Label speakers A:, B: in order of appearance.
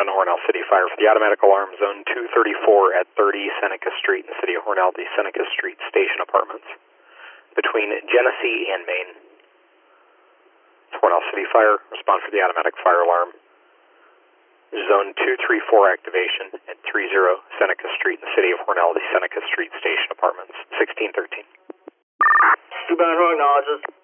A: Bend, Hornell City Fire for the automatic alarm, zone 234 at 30 Seneca Street in the city of Hornell, the Seneca Street Station Apartments, between Genesee and Main. It's Hornell City Fire, respond for the automatic fire alarm. Zone 234 activation at 30 Seneca Street in the city of Hornell, the Seneca Street Station Apartments, 1613.
B: 2 Bend, acknowledges.